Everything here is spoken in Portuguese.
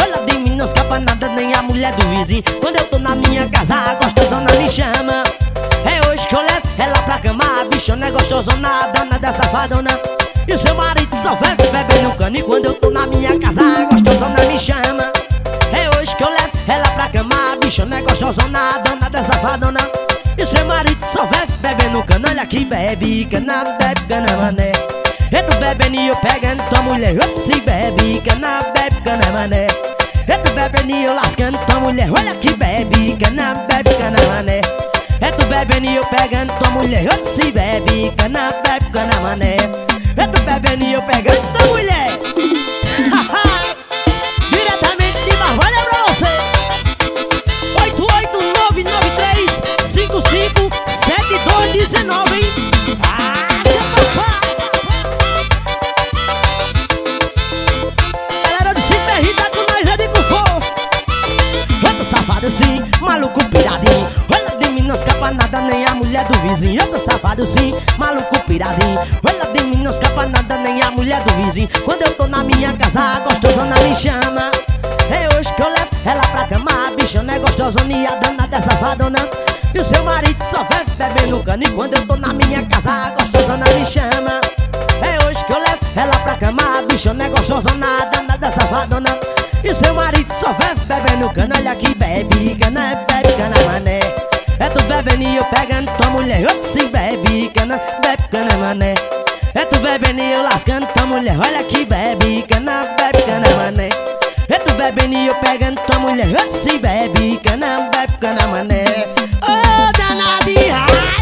Olha de mim, não escapa nada, nem a mulher do vizinho. Quando eu tô na minha casa, a gostosona me chama. É hoje que eu levo ela pra cama, a bichona é gostosona, danada safadona. E o seu marido só bebe no cano. E quando eu tô na minha casa, a gostosona me chama. É hoje que eu levo ela pra cama, a bichona é gostosona, danada safadona. E o seu marido só bebe no cano. Olha que bebe cana, mané. Eu tô bebendo e eu pegando tua mulher. Eu se bebe cana, mané. Eu tô bebendo e eu lascando tua mulher. Olha que bebe cana, mané. Eu tô bebendo e eu pegando tua mulher. Eu se bebe cana, mané. Eu tô bebendo e eu pegando tua mulher. Diretamente de Barbalha pra você. 88993557219, hein? Seu papá. Galera do Chiperri tá com nós, é de força. Eu tô safado sim, maluco piradinho. Olha de mim, não escapa nada, nem a mulher do vizinho. Eu tô safado sim, maluco piradinho. Olha de mim, não escapa nada, nem a mulher do vizinho. Quando eu tô na minha casa, a gostosona me chama. É hoje que eu levo ela pra cama, a bichona é gostosona e a danada é safadona. E o seu marido só bebe no cano. E quando eu tô na minha casa, a gostosona me chama. É hoje que eu levo ela pra cama, a bichona é gostosona, a danada é safadona. E o seu marido só bebe no cano. Olha que bebe cana, mané. É tu bebendo e eu pegando tua mulher. Eu se bebe cana, mané. É tu bebendo e eu lascando tua mulher. Olha que bebe cana, mané. É tu bebendo e eu pegando tua mulher. Eu se bebe cana, mané. Ô, danadinha.